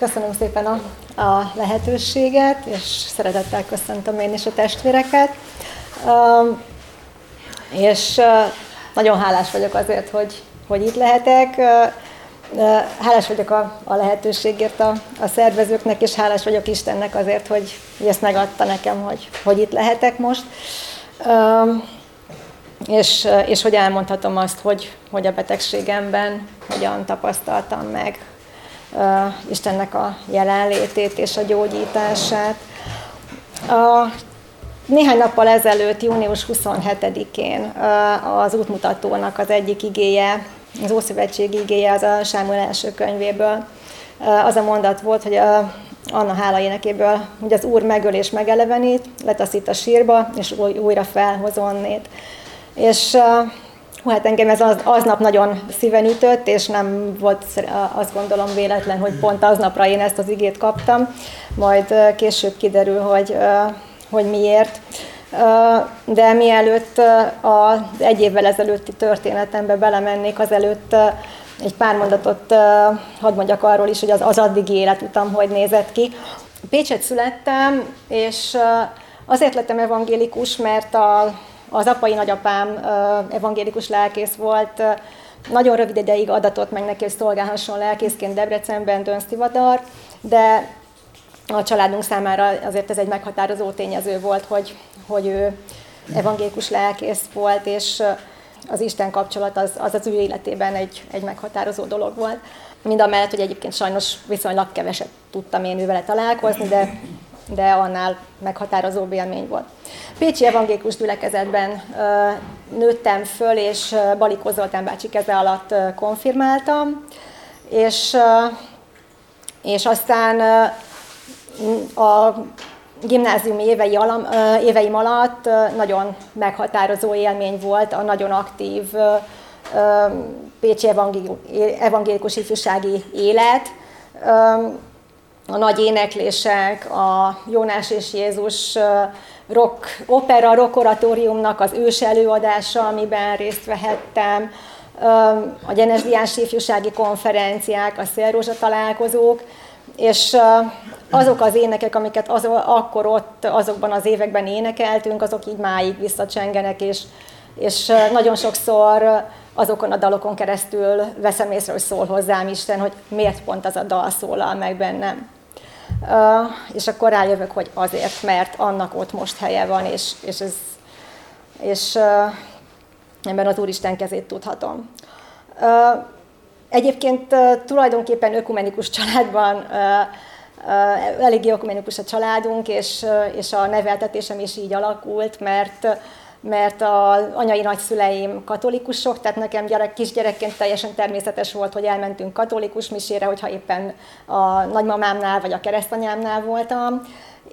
Köszönöm szépen a lehetőséget, és szeretettel köszöntöm én is a testvéreket. És nagyon hálás vagyok azért, hogy itt lehetek. Hálás vagyok a lehetőségért a szervezőknek, és hálás vagyok Istennek azért, hogy ezt megadta nekem, hogy itt lehetek most. És hogy elmondhatom azt, hogy a betegségemben hogyan tapasztaltam meg Istennek a jelenlétét és a gyógyítását. Néhány nappal ezelőtt, június 27-én az útmutatónak az egyik igéje, az Ószövetség igéje, az a Sámuel első könyvéből. Az a mondat volt, hogy Anna hála énekéből, hogy az Úr megöl és megelevenít, letaszít a sírba, és újra felhoz onnét. És hát engem ez aznap nagyon szíven ütött, és nem volt, azt gondolom, véletlen, hogy pont aznapra én ezt az igét kaptam. Majd később kiderül, hogy miért. De mielőtt az egy évvel ezelőtti történetembe belemennék, azelőtt egy pár mondatot hadd mondjak arról is, hogy az addigi életutam hogy nézett ki. Pécsett születtem, és azért lettem evangélikus, mert az apai nagyapám evangélikus lelkész volt, nagyon rövid ideig adatott meg neki, hogy szolgálhasson lelkészként Debrecenben, Dönsztivadar, de a családunk számára azért ez egy meghatározó tényező volt, hogy ő evangélikus lelkész volt, és az Isten kapcsolat az ő életében egy meghatározó dolog volt. Mindamellett, hogy egyébként sajnos viszonylag keveset tudtam én vele találkozni, de annál meghatározó élmény volt. Pécsi evangélikus gyülekezetben nőttem föl, és Balikó Zoltán bácsi keze alatt konfirmáltam, és aztán a gimnáziumi éveim alatt nagyon meghatározó élmény volt a nagyon aktív pécsi evangélikus ifjúsági élet, a nagy éneklések, a Jónás és Jézus rock oratóriumnak az ős előadása, amiben részt vehettem, a Gyenes ifjúsági konferenciák, a Szélrózsa találkozók, és azok az énekek, amiket akkor ott, azokban az években énekeltünk, azok így máig visszacsengenek, és nagyon sokszor azokon a dalokon keresztül veszem észre, hogy szól hozzám Isten, hogy miért pont az a dal szólal meg bennem. És akkor rájövök, hogy azért, mert annak ott most helye van, és ebben az Úristen kezét tudhatom. Egyébként tulajdonképpen ökumenikus családban, eléggé ökumenikus a családunk, és a neveltetésem is így alakult, mert az anyai nagyszüleim katolikusok, tehát nekem kisgyerekként teljesen természetes volt, hogy elmentünk katolikus misére, hogyha éppen a nagymamámnál vagy a keresztanyámnál voltam,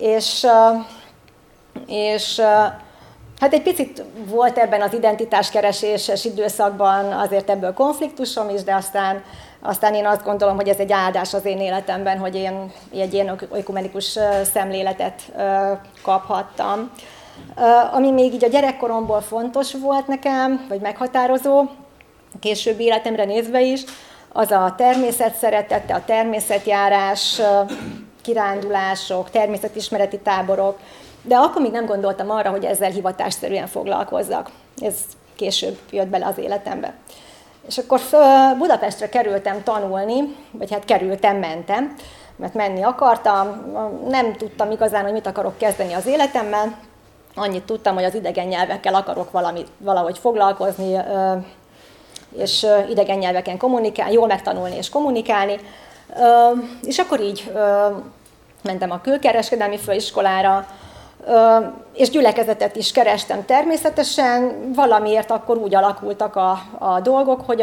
és hát egy picit volt ebben az identitáskereséses időszakban azért ebből konfliktusom is, de aztán én azt gondolom, hogy ez egy áldás az én életemben, hogy én egy ilyen ökumenikus szemléletet kaphattam. Ami még így a gyerekkoromból fontos volt nekem, vagy meghatározó, későbbi életemre nézve is, az a természet szeretete, a természetjárás, kirándulások, természetismereti táborok, de akkor még nem gondoltam arra, hogy ezzel hivatásszerűen foglalkozzak. Ez később jött bele az életembe. És akkor Budapestre kerültem tanulni, vagy hát mentem, mert menni akartam. Nem tudtam igazán, hogy mit akarok kezdeni az életemmel. Annyit tudtam, hogy az idegen nyelvekkel akarok valahogy foglalkozni, és idegen nyelveken kommunikálni, jól megtanulni és kommunikálni. És akkor így mentem a külkereskedelmi főiskolára, és gyülekezetet is kerestem természetesen. Valamiért akkor úgy alakultak a dolgok, hogy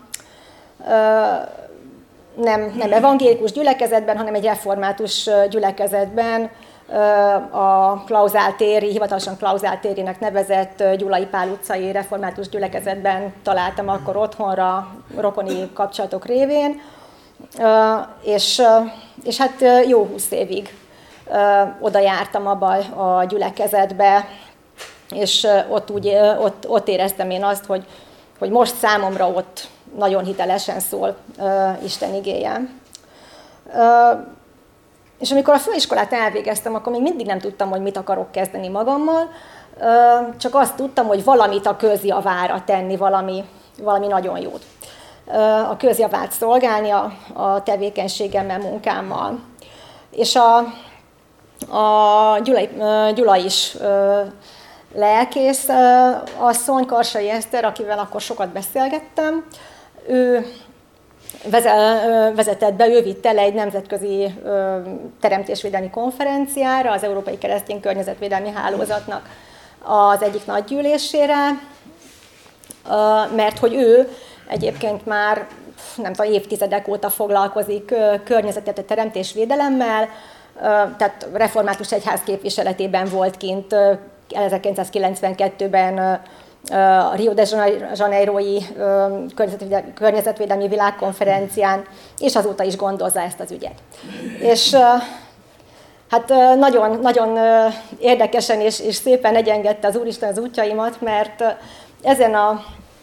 nem evangélikus gyülekezetben, hanem egy református gyülekezetben, a Klauzál téri, hivatalosan Klauzál térinek nevezett Gyulai Pál utcai református gyülekezetben találtam akkor otthonra rokoni kapcsolatok révén, és hát jó 20 évig oda jártam abba a gyülekezetbe, és ott éreztem én azt, hogy most számomra ott nagyon hitelesen szól Isten igéje. És amikor a főiskolát elvégeztem, akkor még mindig nem tudtam, hogy mit akarok kezdeni magammal, csak azt tudtam, hogy valamit a közjavára tenni, valami nagyon jót. A közjavát szolgálni a tevékenységemmel, munkámmal. És a Gyula is lelkész asszony, Karsai Eszter, akivel akkor sokat beszélgettem, ő vezetett be, ő vitt el egy nemzetközi teremtésvédelmi konferenciára, az Európai Keresztény Környezetvédelmi Hálózatnak az egyik nagygyűlésére, mert hogy ő egyébként már nem tudom, évtizedek óta foglalkozik környezetet, teremtésvédelemmel, tehát református egyház képviseletében volt kint 1992-ben a Rio de Janeiro-i környezetvédelmi világkonferencián, és azóta is gondozza ezt az ügyet. És hát nagyon, nagyon érdekesen és szépen egyengedte az Úristen az útjaimat, mert ezen a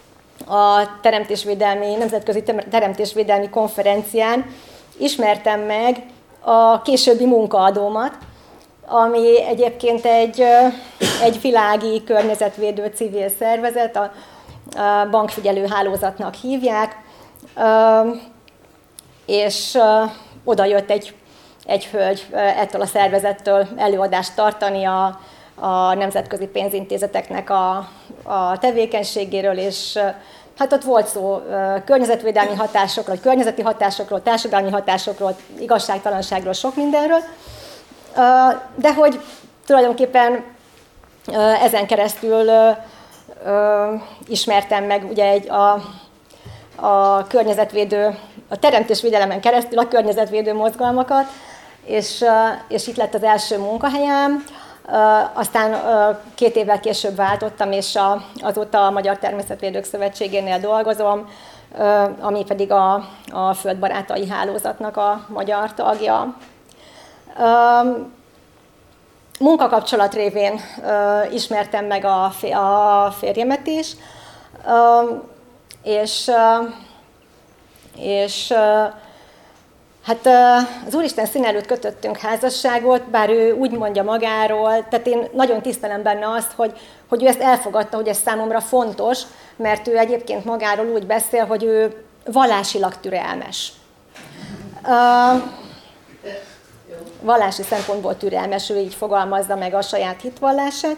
nemzetközi teremtésvédelmi konferencián ismertem meg a későbbi munkaadómat, ami egyébként egy világi környezetvédő civil szervezet, a bankfigyelő hálózatnak hívják, és oda jött egy hölgy ettől a szervezettől előadást tartani a nemzetközi pénzintézeteknek a tevékenységéről, és hát ott volt szó környezetvédelmi hatásokról, környezeti hatásokról, társadalmi hatásokról, igazságtalanságról, sok mindenről, de hogy tulajdonképpen ezen keresztül ismertem meg ugye a teremtésvédelemen keresztül a környezetvédő mozgalmakat, és itt lett az első munkahelyem. Aztán 2 évvel később váltottam, és azóta a Magyar Természetvédők Szövetségénél dolgozom, ami pedig a Földbarátai Hálózatnak a magyar tagja. Munkakapcsolat révén ismertem meg a férjemet is, és hát az Úristen színe előtt kötöttünk házasságot, bár ő úgy mondja magáról, tehát én nagyon tisztelem benne azt, hogy ő ezt elfogadta, hogy ez számomra fontos, mert ő egyébként magáról úgy beszél, hogy ő vallásilag türelmes. Vallási szempontból türelmes, ő így fogalmazza meg a saját hitvallását,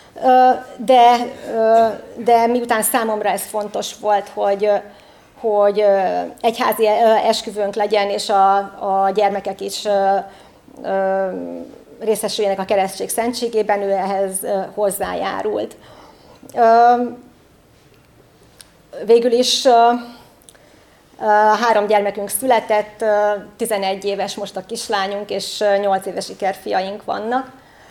de miután számomra ez fontos volt, hogy egyházi esküvőnk legyen, és a gyermekek is részesüljenek a keresztség szentségében, ő ehhez hozzájárult. Végül is 3 gyermekünk született, 11 éves most a kislányunk, és 8 éves ikerfiaink vannak.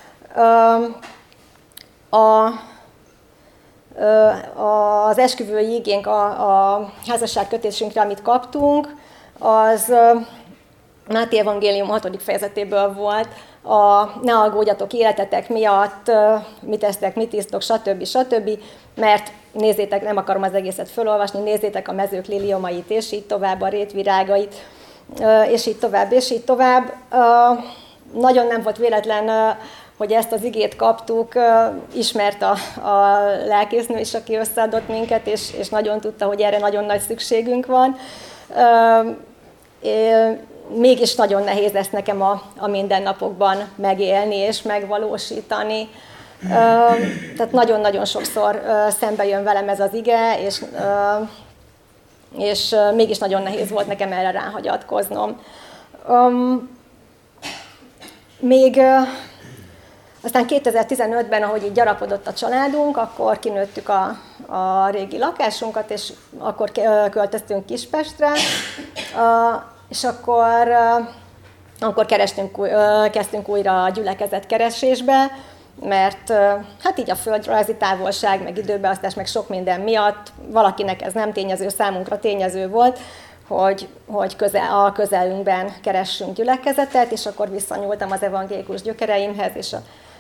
Az esküvői igénk a házasságkötésünkre, amit kaptunk, az Máté evangélium 6. fejezetéből volt, ne aggódjatok életetek miatt, mit esztek, mit isztok, stb. Mert nézzétek, nem akarom az egészet felolvasni, nézzétek a mezők liliomait, és így tovább, a rétvirágait, és így tovább, és így tovább. Nagyon nem volt véletlen, hogy ezt az igét kaptuk, ismert a lelkésznő is, aki összeadott minket, és nagyon tudta, hogy erre nagyon nagy szükségünk van. Mégis nagyon nehéz ezt nekem a mindennapokban megélni és megvalósítani. Tehát nagyon-nagyon sokszor szembe jön velem ez az ige, és mégis nagyon nehéz volt nekem erre ráhagyatkoznom. Még aztán 2015-ben, ahogy így gyarapodott a családunk, akkor kinőttük a régi lakásunkat, és akkor költöztünk Kispestre, és akkor kezdtünk újra a gyülekezet keresésbe, mert hát így a földrajzi távolság, meg időbeosztás, meg sok minden miatt valakinek ez nem tényező, számunkra tényező volt, hogy a közelünkben keressünk gyülekezetet, és akkor visszanyúltam az evangélikus gyökereimhez, és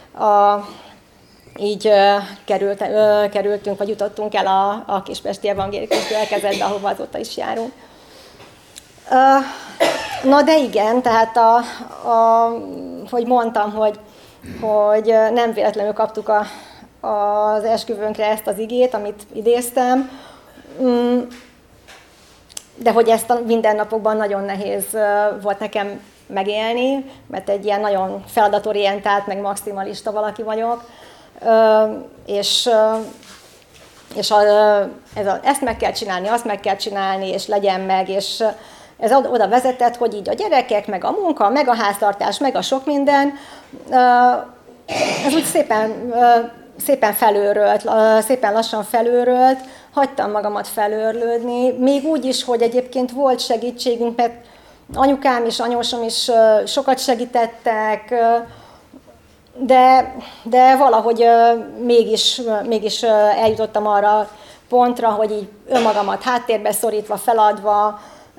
így kerültünk, vagy jutottunk el a kispesti evangélikus gyülekezetbe, ahova azóta is járunk. Na de igen, tehát hogy mondtam, hogy nem véletlenül kaptuk az esküvőnkre ezt az igét, amit idéztem, de hogy ezt a mindennapokban nagyon nehéz volt nekem megélni, mert egy ilyen nagyon feladatorientált, meg maximalista valaki vagyok, és ezt meg kell csinálni, azt meg kell csinálni, és legyen meg, és ez oda vezetett, hogy így a gyerekek, meg a munka, meg a háztartás, meg a sok minden, ez úgy szépen felőrölt, szépen lassan felőrölt, hagytam magamat felőrlődni, még úgy is, hogy egyébként volt segítségünk, mert anyukám és anyósom is sokat segítettek, de valahogy mégis eljutottam arra a pontra, hogy így önmagamat háttérbe szorítva, feladva,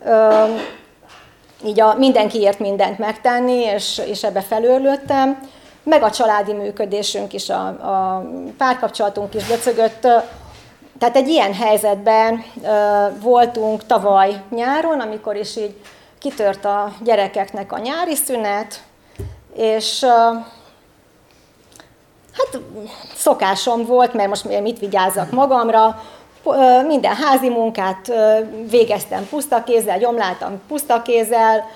így mindenkiért mindent megtenni, és ebbe felőrlődtem. Meg a családi működésünk is, a párkapcsolatunk is döcögött. Tehát egy ilyen helyzetben voltunk tavaly nyáron, amikor is így kitört a gyerekeknek a nyári szünet, és hát szokásom volt, mert most mit vigyázzak magamra, minden házi munkát végeztem puszta kézzel, gyomláltam puszta kézzel,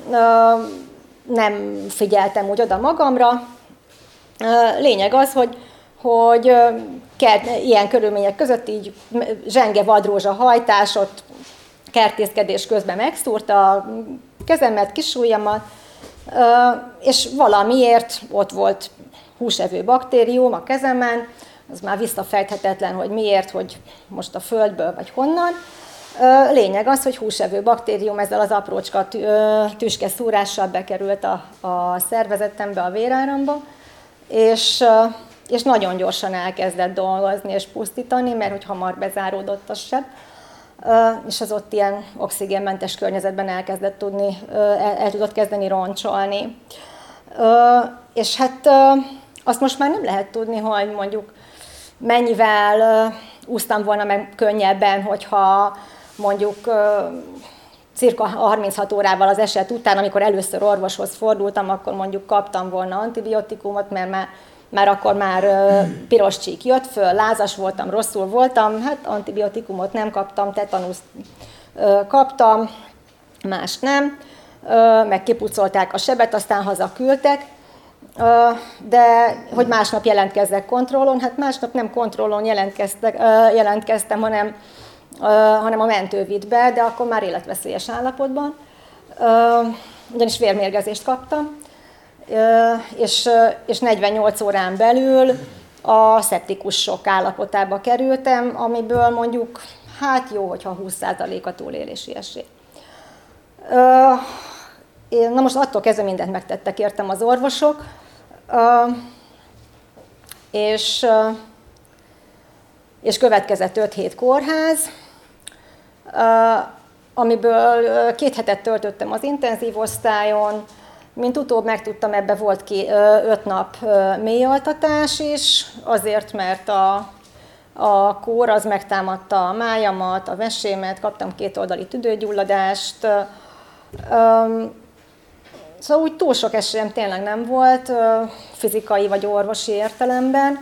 nem figyeltem úgy oda magamra. Lényeg az, hogy ilyen körülmények között így zsenge vadrózsa hajtás, ott kertészkedés közben megszúrta a kezemet, kisujjamat, és valamiért ott volt húsevő baktérium a kezemen, az már visszafejthetetlen, hogy miért, hogy most a földből vagy honnan. Lényeg az, hogy húsevő baktérium ezzel az aprócska tüske szúrással bekerült a szervezetembe, a véráramba, és nagyon gyorsan elkezdett dolgozni és pusztítani, mert hogy hamar bezáródott a seb, és az ott ilyen oxigénmentes környezetben el tudott kezdeni roncsolni. És hát azt most már nem lehet tudni, hogy mondjuk mennyivel úsztam volna meg könnyebben, hogyha mondjuk cirka 36 órával az eset után, amikor először orvoshoz fordultam, akkor mondjuk kaptam volna antibiotikumot, mert már akkor piros csík jött föl, lázas voltam, rosszul voltam, hát antibiotikumot nem kaptam, tetanuszt kaptam, más nem, meg kipucolták a sebet, aztán hazaküldtek, de hogy másnap jelentkezzek kontrollon, hát másnap nem kontrollon jelentkeztem, hanem a mentő vitt be, de akkor már életveszélyes állapotban, ugyanis vérmérgezést kaptam, és 48 órán belül a szeptikus sokk állapotába kerültem, amiből mondjuk, hát jó, hogyha 20% a túlélési esély. Na most attól kezdve mindent megtettek értem az orvosok, és következett 5 hét kórház, amiből 2 hetet töltöttem az intenzív osztályon, mint utóbb megtudtam, ebbe volt 5 nap mélyaltatás is, azért, mert a kór az megtámadta a májamat, a vesémet, kaptam 2 oldali tüdőgyulladást, szóval úgy túl sok esélyem tényleg nem volt, fizikai vagy orvosi értelemben.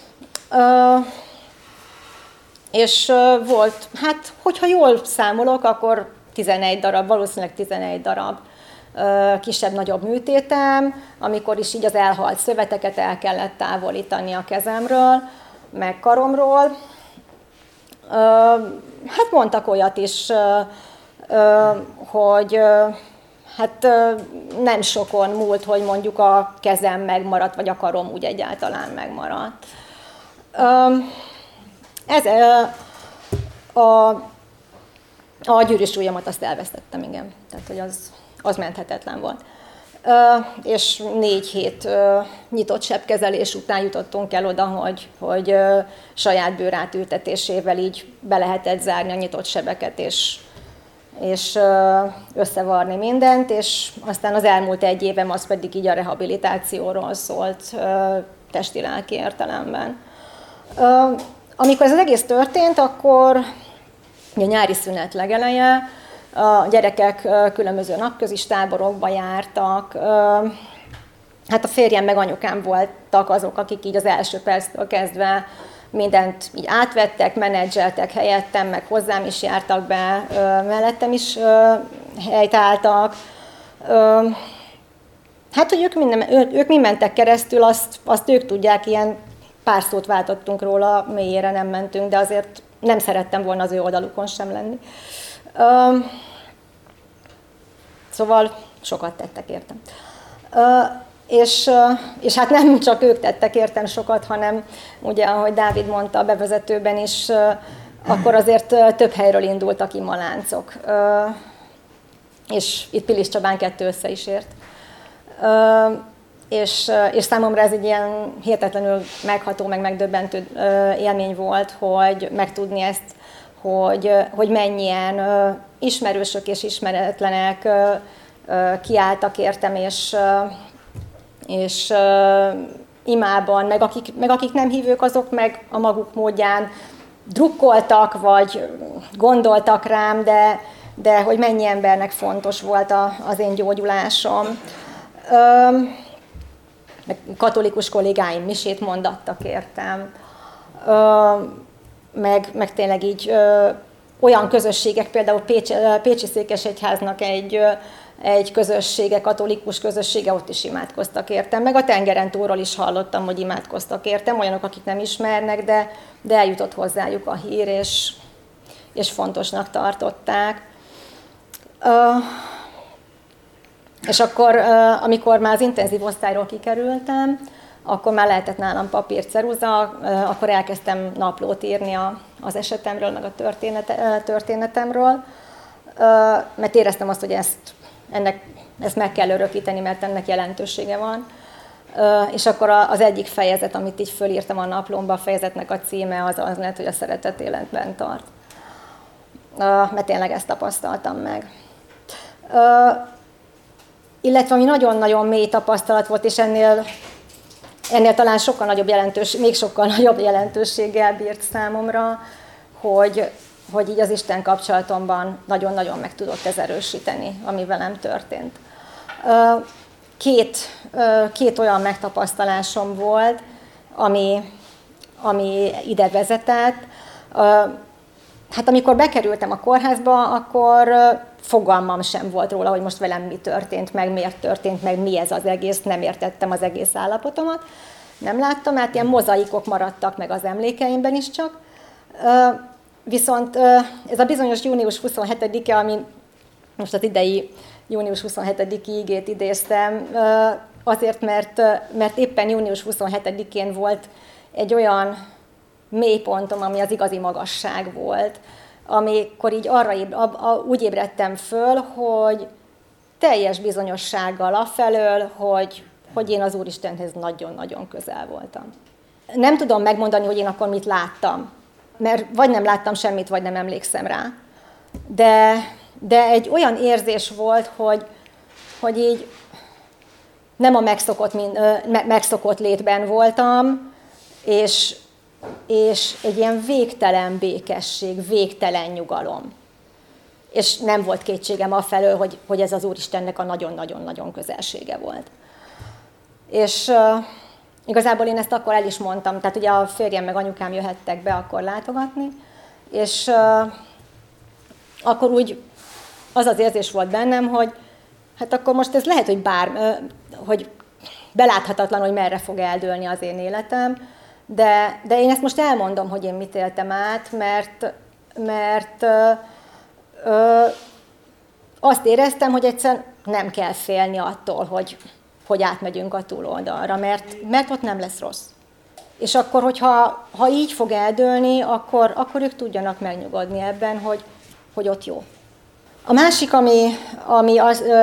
És volt, hát hogyha jól számolok, akkor 11 darab, valószínűleg 11 darab kisebb-nagyobb műtétem, amikor is így az elhalt szöveteket el kellett távolítani a kezemről, meg karomról. Hát mondtak olyat is, hogy hát nem sokon múlt, hogy mondjuk a kezem megmaradt, vagy a karom úgy egyáltalán megmaradt. A gyűrűsúlyomat azt elvesztettem, igen. Tehát, hogy az menthetetlen volt. És 4 hét nyitott sebkezelés után jutottunk el oda, hogy saját bőrátültetésével így be lehetett zárni a nyitott sebeket, és összevarni mindent, és aztán az elmúlt 1 évem az pedig így a rehabilitációról szólt testi-lelki értelemben. Amikor ez az egész történt, akkor a nyári szünet legeleje, A gyerekek különböző napközis táborokba jártak. Hát a férjem meg anyukám voltak azok, akik így az első perctől kezdve mindent így átvettek, menedzseltek helyettem, meg hozzám is jártak be, mellettem is helytálltak. Hát, hogy ők mi mentek keresztül, azt ők tudják, ilyen pár szót váltottunk róla, mélyére nem mentünk, de azért nem szerettem volna az ő oldalukon sem lenni. Szóval sokat tettek értem. És hát nem csak ők tettek értem sokat, hanem ugye, ahogy Dávid mondta a bevezetőben is, akkor azért több helyről indultak imaláncok. És itt Pilis Csabán 2 össze is ért. És számomra ez egy ilyen hihetetlenül megható, meg megdöbbentő élmény volt, hogy megtudni ezt, hogy mennyien ismerősök és ismeretlenek kiálltak értem, és imában, meg akik nem hívők, azok meg a maguk módján drukkoltak, vagy gondoltak rám, de hogy mennyi embernek fontos volt az én gyógyulásom. Katolikus kollégáim misét mondattak értem, meg tényleg így olyan közösségek, például Pécsi Székesegyháznak egy közössége, katolikus közössége, ott is imádkoztak értem, meg a tengeren túlról is hallottam, hogy imádkoztak értem, olyanok, akik nem ismernek, de eljutott hozzájuk a hír, és fontosnak tartották. És akkor, amikor már az intenzív osztályról kikerültem, akkor már lehetett nálam papír, ceruza, akkor elkezdtem naplót írni az esetemről, meg a történetemről, mert éreztem azt, hogy ezt meg kell örökíteni, mert ennek jelentősége van. És akkor az egyik fejezet, amit így fölírtam a naplómba, a fejezetnek a címe az lett, hogy a szeretet életben tart. Mert tényleg ezt tapasztaltam meg. Illetve ami nagyon-nagyon mély tapasztalat volt, és ennél talán sokkal nagyobb még sokkal nagyobb jelentőséggel bírt számomra, hogy így az Isten kapcsolatomban nagyon-nagyon meg tudott ez erősíteni, ami velem történt. Két olyan megtapasztalásom volt, ami ide vezetett. Hát amikor bekerültem a kórházba, akkor fogalmam sem volt róla, hogy most velem mi történt, meg miért történt, meg mi ez az egész, nem értettem az egész állapotomat. Nem láttam, hát ilyen mozaikok maradtak meg az emlékeimben is csak. Viszont ez a bizonyos június 27-e, ami most az idei június 27-i igét idéztem, azért, mert éppen június 27-én volt egy olyan mélypontom, ami az igazi magasság volt, amikor így úgy ébredtem föl, hogy teljes bizonyossággal afelől, hogy én az Úristenhez nagyon-nagyon közel voltam. Nem tudom megmondani, hogy én akkor mit láttam, mert vagy nem láttam semmit, vagy nem emlékszem rá. De egy olyan érzés volt, hogy így nem a megszokott létben voltam, és egy ilyen végtelen békesség, végtelen nyugalom. És nem volt kétségem afelől, hogy ez az Úristennek a nagyon-nagyon-nagyon közelsége volt. És igazából én ezt akkor el is mondtam, tehát ugye a férjem meg anyukám jöhettek be akkor látogatni, és akkor úgy az az érzés volt bennem, hogy hát akkor most ez lehet, hogy beláthatatlan, hogy merre fog eldőlni az én életem, de én ezt most elmondom, hogy én mit éltem át, mert azt éreztem, hogy egyszerűen nem kell félni attól, hogy átmegyünk a túloldalra, mert ott nem lesz rossz. És akkor, hogyha így fog eldőlni, akkor ők tudjanak megnyugodni ebben, hogy ott jó. A másik, ami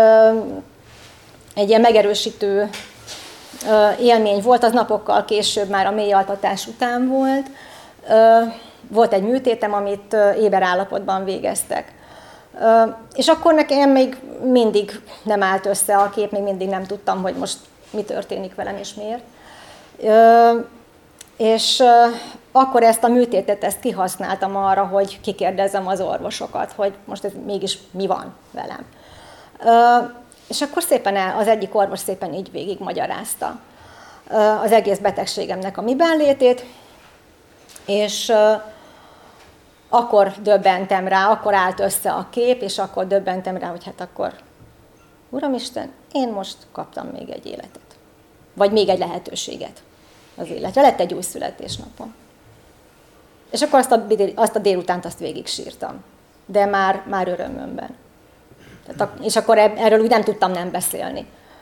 egy ilyen megerősítő élmény volt, az napokkal később, már a mélyaltatás után volt. Volt egy műtétem, amit éber állapotban végeztek. És akkor nekem még mindig nem állt össze a kép, még mindig nem tudtam, hogy most mi történik velem és miért. És akkor ezt a műtétet kihasználtam arra, hogy kikérdezzem az orvosokat, hogy most ez mégis mi van velem. És akkor szépen az egyik orvos szépen így végigmagyarázta az egész betegségemnek a miben létét, és akkor döbbentem rá, akkor állt össze a kép, és akkor döbbentem rá, hogy hát akkor, Uramisten, én most kaptam még egy életet. Vagy még egy lehetőséget az életre. Lett egy új születésnapom. És akkor azt a délutánt végig sírtam. De már örömömben. És akkor erről úgy nem tudtam nem beszélni.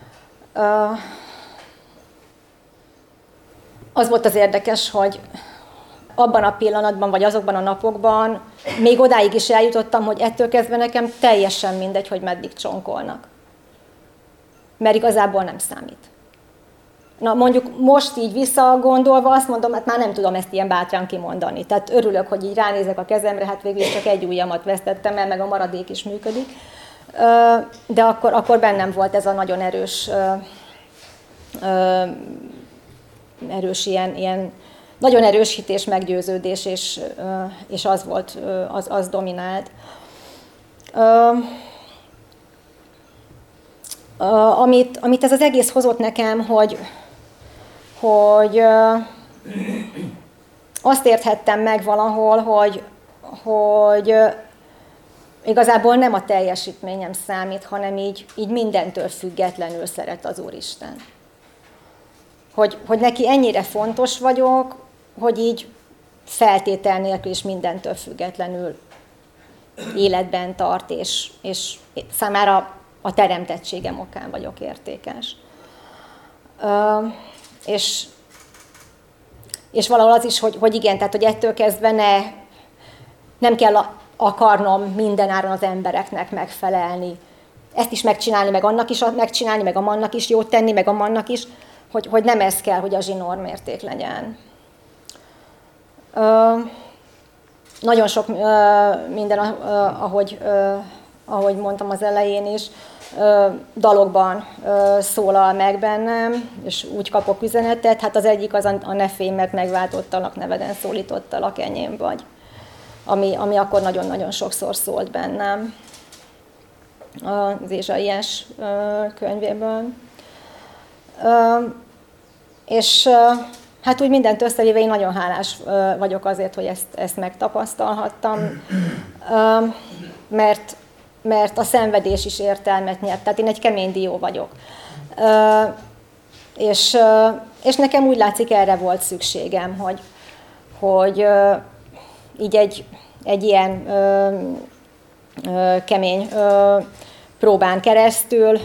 Az volt az érdekes, hogy abban a pillanatban, vagy azokban a napokban még odáig is eljutottam, hogy ettől kezdve nekem teljesen mindegy, hogy meddig csonkolnak. Mert igazából nem számít. Na mondjuk most így visszagondolva azt mondom, hát már nem tudom ezt ilyen bátran kimondani. Tehát örülök, hogy így ránézek a kezemre, hát végül csak egy ujjamat vesztettem el, meg a maradék is működik. De akkor bennem volt ez a nagyon erős ilyen nagyon erős hit és meggyőződés, és az volt, az dominált. Amit ez az egész hozott nekem, hogy azt érthettem meg valahol, hogy igazából nem a teljesítményem számít, hanem így mindentől függetlenül szeret az Úristen. Hogy neki ennyire fontos vagyok, hogy így feltétel nélkül és mindentől függetlenül életben tart, és számára a teremtettségem okán vagyok értékes. És valahol az is, hogy igen, tehát hogy ettől kezdve nem kell akarnom mindenáron az embereknek megfelelni. Ezt is megcsinálni, meg annak is megcsinálni, meg amannak is jót tenni, meg amannak is, hogy nem ez kell, hogy a zsinórmérték legyen. Nagyon sok minden, ahogy mondtam az elején is, dalokban szólal meg bennem, és úgy kapok üzenetet. Hát az egyik az a ne félj, mert megváltottalak, neveden szólítottalak, enyém vagy. Ami akkor nagyon-nagyon sokszor szólt bennem az Ézsaiás könyvéből. És hát úgy mindent összevéve én nagyon hálás vagyok azért, hogy ezt megtapasztalhattam, mert a szenvedés is értelmet nyert. Tehát én egy kemény dió vagyok. És nekem úgy látszik, erre volt szükségem, hogy így egy ilyen kemény próbán keresztül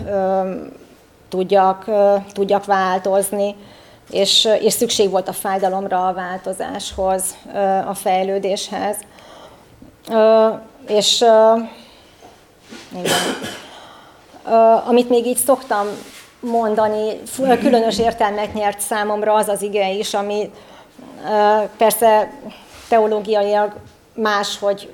tudjak változni, és szükség volt a fájdalomra, a változáshoz, a fejlődéshez. És igen. Amit még így szoktam mondani, különös értelmet nyert számomra az az ige is, ami persze teológiailag más, hogy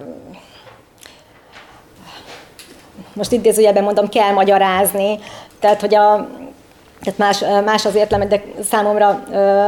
most idézőjelben mondom, kell magyarázni, tehát hogy tehát más az értelme, de számomra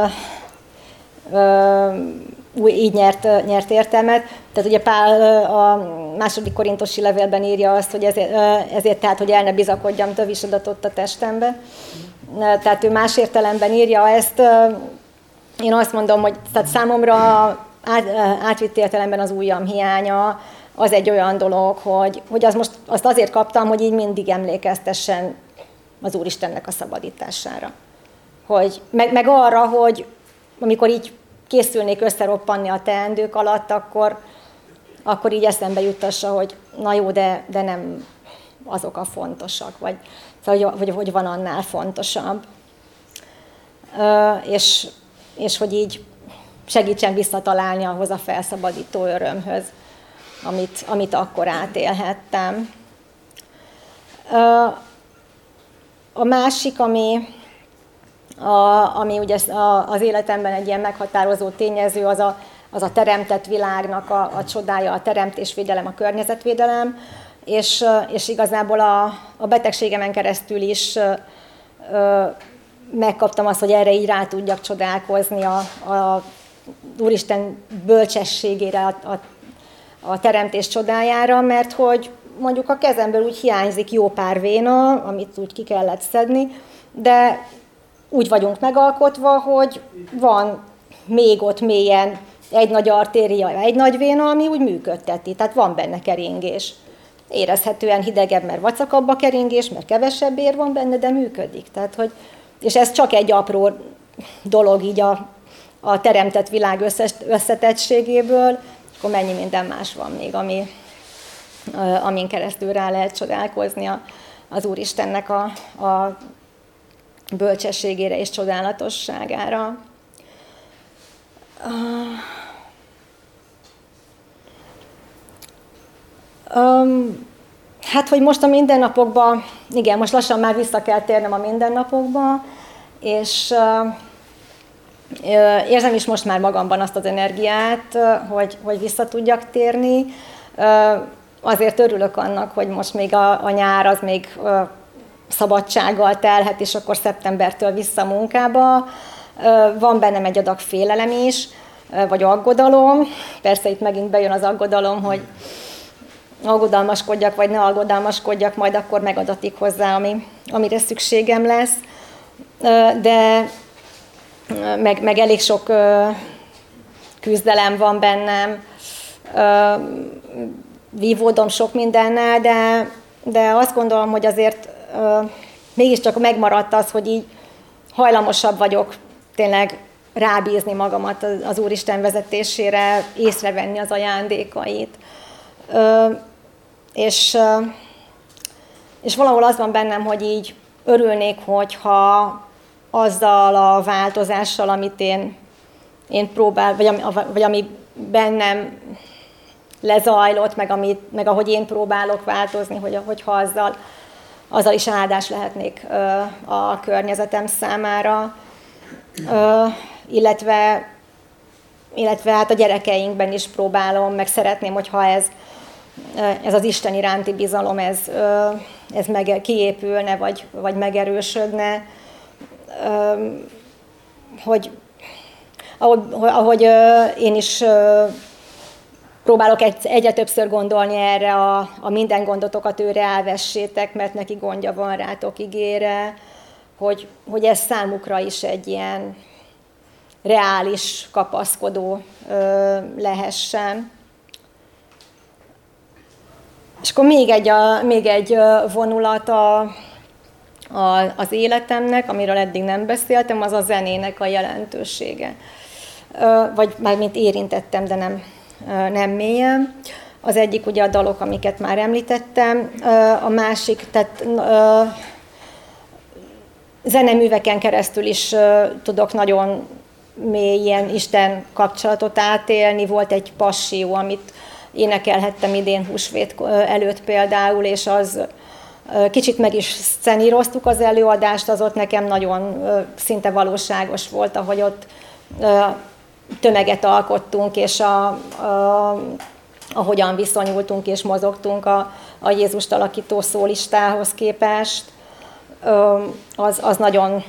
így nyert értelmet. Tehát ugye Pál a második korintusi levélben írja azt, hogy ezért tehát, hogy el ne bizakodjam, tövis adatott a testembe. Tehát ő más értelemben írja ezt. Én azt mondom, hogy tehát számomra átvitt értelemben az ujjam hiánya az egy olyan dolog, hogy azt azért kaptam, hogy így mindig emlékeztessen az Úristennek a szabadítására. Meg arra, hogy amikor így készülnék összeroppanni a teendők alatt, akkor így eszembe juttassa, hogy na jó, de nem azok a fontosak, vagy hogy van annál fontosabb. És hogy így segítsen visszatalálni ahhoz a felszabadító örömhöz, amit akkor átélhettem. A másik, ami ugye az életemben egy ilyen meghatározó tényező, az a teremtett világnak a csodája, a teremtésvédelem, a környezetvédelem, és igazából a betegségemen keresztül is megkaptam azt, hogy erre így rá tudjak csodálkozni a Úristen bölcsességére, a teremtés csodájára, mert hogy mondjuk a kezemből úgy hiányzik jó pár véna, amit úgy ki kellett szedni, de úgy vagyunk megalkotva, hogy van még ott mélyen egy nagy artéria, egy nagy véna, ami úgy működteti, tehát van benne keringés. Érezhetően hidegebb, mert vacakabb a keringés, mert kevesebb ér van benne, de működik. Tehát, hogy, és ez csak egy apró dolog így a teremtett világ összetettségéből, akkor mennyi minden más van még, amin keresztül rá lehet csodálkozni az Úristennek a bölcsességére és csodálatosságára. Hát, hogy most a mindennapokban, igen, most lassan már vissza kell térnem a mindennapokba, és érzem is most már magamban azt az energiát, hogy vissza tudjak térni. Azért örülök annak, hogy most még a nyár az még szabadsággal telhet, és akkor szeptembertől vissza munkába. Van bennem egy adag félelem is, vagy aggodalom. Persze itt megint bejön az aggodalom, hogy aggodalmaskodjak, vagy ne aggodalmaskodjak, majd akkor megadatik hozzá, amire szükségem lesz. De meg elég sok küzdelem van bennem, vívódom sok mindennel, de azt gondolom, hogy azért mégiscsak megmaradt az, hogy így hajlamosabb vagyok tényleg rábízni magamat az Úristen vezetésére, észrevenni az ajándékait. És valahol az van bennem, hogy így örülnék, hogyha azzal a változással, amit én próbál, vagy ami bennem lezajlott, meg ahogy én próbálok változni, hogyha azzal is áldás lehetnék a környezetem számára, illetve hát a gyerekeinkben is próbálom, meg szeretném, hogyha ez az Isten iránti bizalom, ez kiépülne, vagy megerősödne, hogy ahogy én is próbálok egyre többször gondolni erre a minden gondotokat őre elvessétek, mert neki gondja van rátok ígére, hogy ez számukra is egy ilyen reális kapaszkodó lehessen. És akkor még egy vonulat az életemnek, amiről eddig nem beszéltem, az a zenének a jelentősége. Vagy mármint érintettem, de nem mélyen. Az egyik ugye a dalok, amiket már említettem, a másik, tehát zeneműveken keresztül is tudok nagyon mély ilyen Isten kapcsolatot átélni. Volt egy passió, amit énekelhettem idén húsvét előtt például, és az kicsit meg is szeníroztuk az előadást, az ott nekem nagyon szinte valóságos volt, ahogy ott tömeget alkottunk, és ahogyan viszonyultunk és mozogtunk a Jézust alakító szólistához képest, az nagyon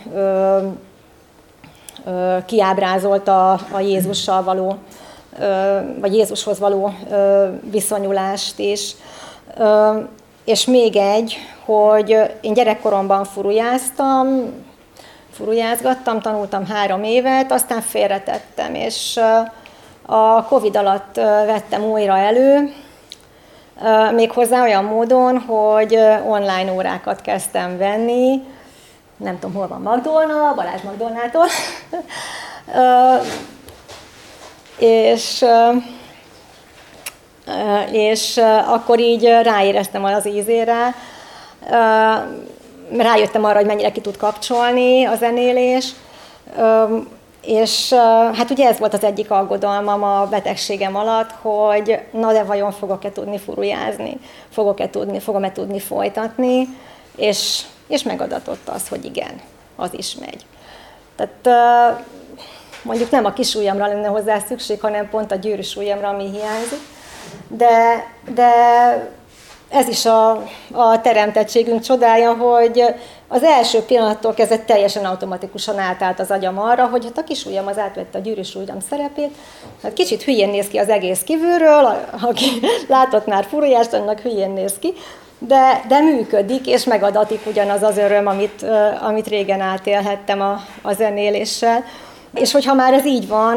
kiábrázolta a Jézussal való, vagy Jézushoz való viszonyulást is. És még egy, hogy én gyerekkoromban furujázgattam, tanultam 3 évet, aztán félretettem, és a Covid alatt vettem újra elő, méghozzá olyan módon, hogy online órákat kezdtem venni, nem tudom, hol van Magdolna, Balázs Magdolnától, és akkor így ráéreztem az ízére, rájöttem arra, hogy mennyire ki tud kapcsolni a zenélés, és hát ugye ez volt az egyik aggodalmam a betegségem alatt, hogy na de vajon fogok-e tudni furujázni, fogom-e tudni folytatni, és megadatott az, hogy igen, az is megy. Tehát mondjuk nem a kis ujjamra lenne hozzá szükség, hanem pont a gyűrűs ujjamra, ami hiányzik, de ez is a teremtettségünk csodája, hogy az első pillanattól kezdve teljesen automatikusan átállt az agyam arra, hogy hát a kis ujjam az átvette a gyűrűs ujjam szerepét. Hát kicsit hülyén néz ki az egész kívülről, aki látott már fúrójást, annak hülyén néz ki, de működik, és megadatik ugyanaz az öröm, amit régen átélhettem a zenéléssel. És hogyha már ez így van,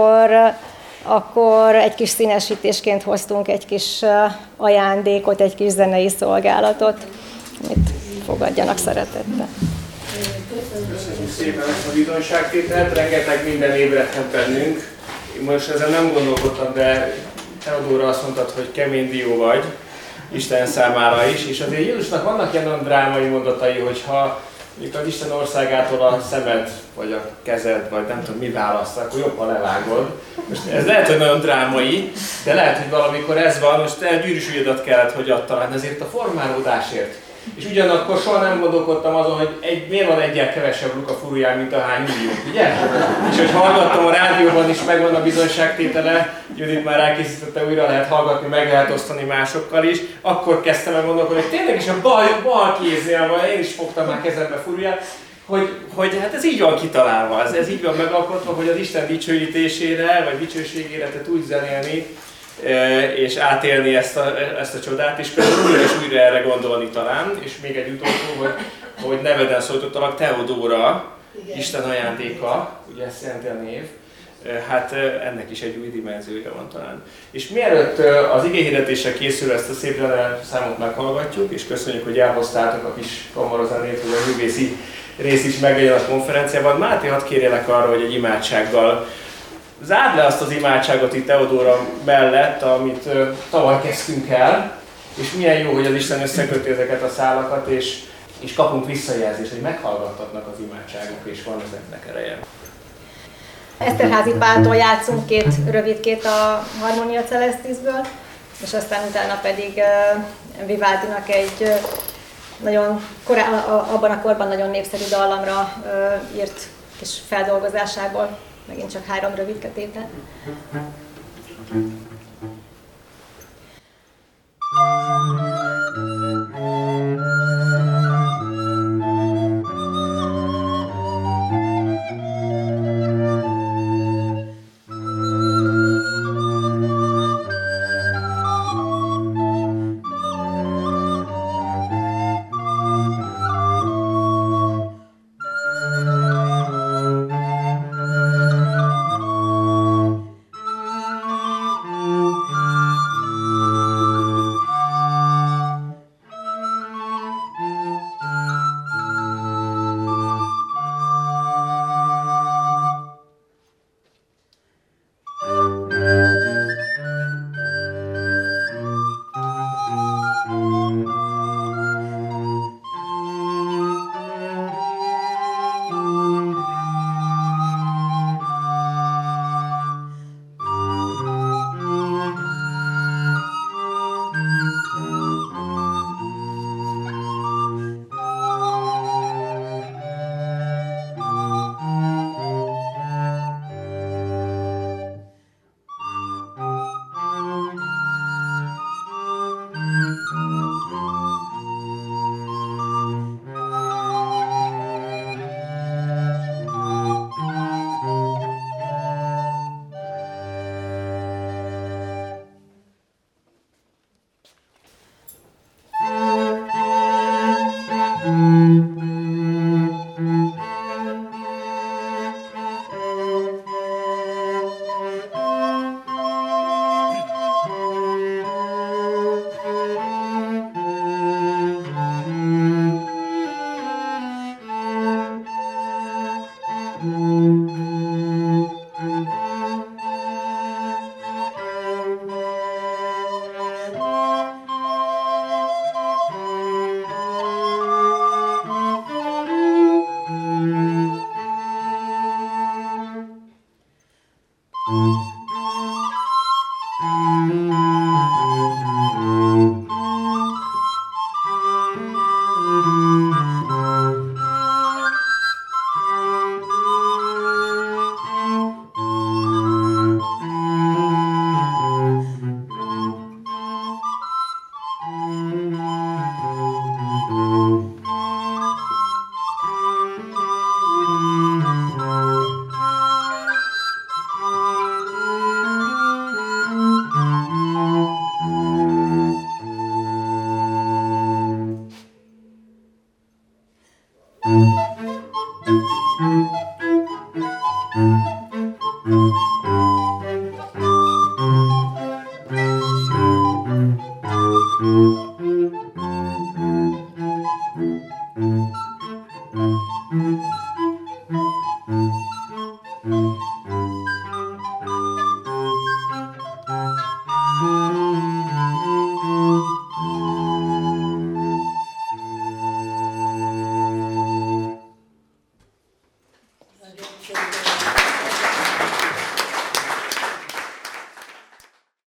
akkor egy kis színesítésként hoztunk egy kis ajándékot, egy kis zenei szolgálatot, amit fogadjanak szeretettel. Köszönjük szépen ezt a bizonyságtételt, rengeteg minden ébredhet bennünk. Én most ezen nem gondolkodtam, de Teodóra azt mondtad, hogy kemény dió vagy, Isten számára is, és azért Jézusnak vannak ilyen drámai mondatai, hogyha mondjuk az Isten országától a szemed, vagy a kezed, vagy nem tudom mi választ, akkor jobb, ha levágod. Most ez lehet, hogy nagyon drámai, de lehet, hogy valamikor ez van, most te gyűrűs ujjadat kellett, hogy adtalán ezért a formálódásért. És ugyanakkor soha nem gondolkodtam azon, hogy miért van egyel kevesebb Luca Furuján, mint ahány milliók, ugye? És hogy hallgattam a rádióban is, megvan a bizonyságtétele, Judit már elkészítette, újra lehet hallgatni, meg lehet osztani másokkal is, akkor kezdtem el gondolkodni, hogy tényleg is a bal kéznél van, én is fogtam már kezembe Furuját, hogy hát ez így van kitalálva, ez így van megalkotva, hogy az Isten dicsőítésére, vagy dicsőségére te tudsz zenélni, és átélni ezt a csodát, és például újra és újra erre gondolni talán, és még egy utolsó, hogy neveden szólítottalak, Teodóra, igen. Isten ajándéka, ugye ezt jelenti a név, hát ennek is egy új dimenziója van talán. És mielőtt az igéhirdetésre készül, ezt a szép számot meghallgatjuk, és köszönjük, hogy elhoztátok a kis kamarazenét, hogy a művészi rész is meglegyen a konferenciában. Máté, hadd kérjelek arra, hogy egy imádsággal zárd le azt az imádságot itt Teodóra mellett, amit tavaly kezdtünk el, és milyen jó, hogy az Isten összeköti ezeket a szálakat, és kapunk visszajelzést, hogy meghallgattatnak az imádságok, és van ezeknek ereje. Eszterházy Páltól játszunk két rövidkét a Harmonia Celestisből, és aztán utána pedig Vivaldinak egy abban a korban nagyon népszerű dallamra írt kis feldolgozásából. Megint csak 3 rövidke tétel. Thank you.